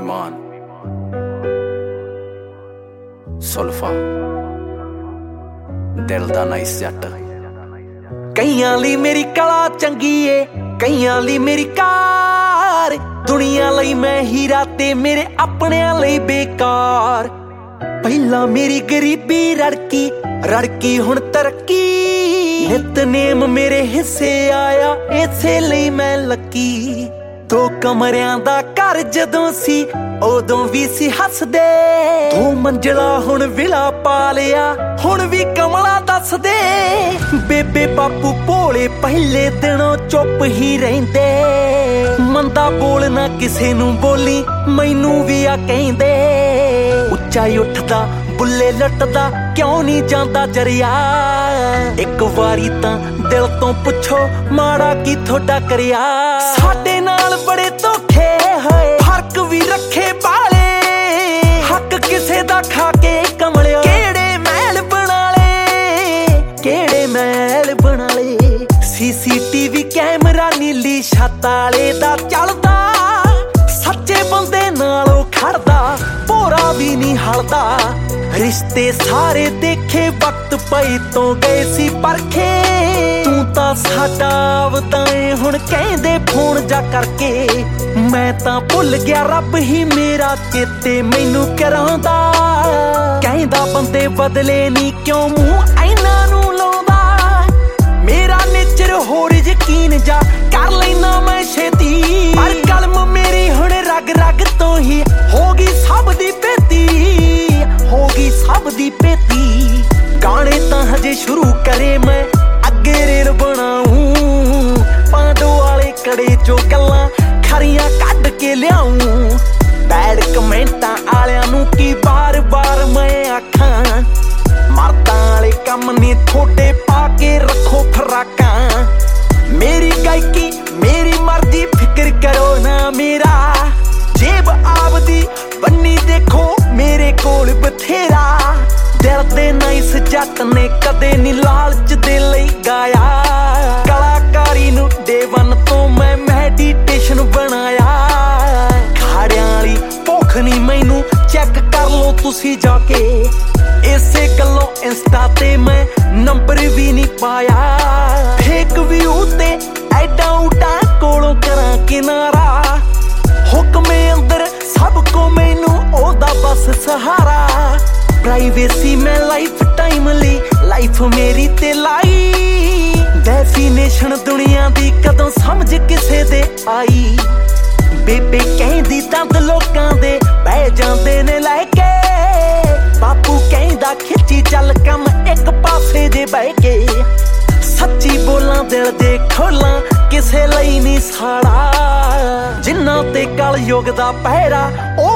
विमान सुल्फा दिल दा नाइस जट। कईयां लई मेरी कला चंगी ए, कईयां लई मेरी कार, दुनिया लई मैं हीरा ते मेरे अपनियां लई बेकार। पहला मेरी गरीबी रड़की रड़की हुण तरक्की, नितनेम मेरे हिस्से आया इसे लई मैं लकी। दो कमरियां दा घर जदों सी उदों भी सी हसदे, दो मंजिला हुण विला पा लिया हुण भी कमला दस दे। बेबे बापू भोले पहले दिनों चुप ही रहिंदे, मंदा बोलना किसे नूं बोली मैनू भी आ कहिंदे। उच्चा उठदा बुल्ले लटदा क्यों नहीं जांदा जरिया, एक वारी तां दिल तो पुछो माड़ा की थोड़ा करिया। साडे नाल बड़े धोखे होए फर्क भी रखे बाले, हक किसे दा खा के कमलिया केड़े महल बना ले, केड़े महल बना ले। CCTV कैमरा नीली छत आले दा चलदा, सच्चे बंदे नालों खड़दा भोरा भी नहीं हलदा। रिश्ते सारे देखे वक्त पई तो गए सी परखे, तू तां साडा आवतां हुण कहंदे फोन जा करके। मैं तां भुल गया रब ही मेरा चेते मैनू करांदा, कहंदा बंदे बदले नहीं क्यों मूंह ऐना नूं लाउंदा। मेरा नेचर होर यकीन जा कर लैना मैं छेती, पर कलम मेरी हुण रग रग तो ही होगी सब दी पेती, होगी सब दी पेती। गाने तां हजे शुरू करे मैं अगे रेल बनाऊं, पांडो वाले कड़े चो गल्लां खरियां कढ के लियाऊं। बैड कमेंटां आलियां नूं की बार बार मैं आखां, मर्दां वाले कम ने थोड़े पा के रखो फराकां। मेरी गायकी मेरी मर्जी फिक्र करो ना मेरा, जेब आपदी बन्नी देखो मेरे कोल बथेरा। दिल दे नाइस जट ने कदे नी लालच दे लई गाया, कलाकारी नूं डे वन तो मैं मैडिटेशन बनाया। खाड़ियां वाली भुख नी मैनू चेक कर लो तुसी जाके, इसे गल्लों इंस्टा ते मैं नंबर भी नहीं पाया। फेक व्यू ते ऐडा उडा कोलों करां किनारा, हुक्मे अंदर सबको मैनू ओदा बस सहारा। प्राइवेसी मैं लाइफ टाइम ली लाइफ मेरी ते लाई, डेफिनेशन दुनिया दी कदों समझ किसे दे आई। बेबे कहंदी दंद लोकां दे बह जांदे ने लैके, बापू कहंदा खिच्ची चल कम एक पासे जे बह के। सच्ची बोलां दिल दे खोलां किसे लई नहीं साड़ा, जिन्ना ते कल युग दा पहरा